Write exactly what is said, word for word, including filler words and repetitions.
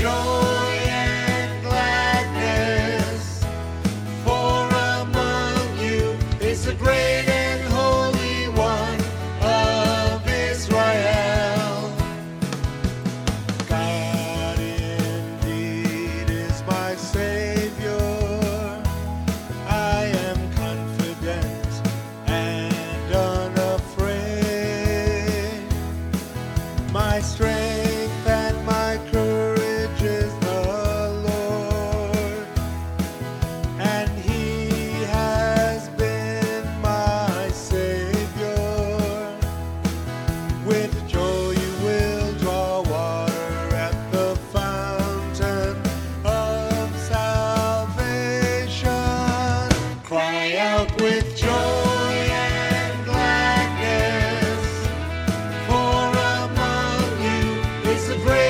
joy and gladness, for among you is the great and holy one of Israel. God indeed is my Savior. I am confident and unafraid. My strength and my courage is the Lord, and He has been my Savior. With joy you will draw water at the fountain of salvation. Cry out with joy and gladness, for among you is the great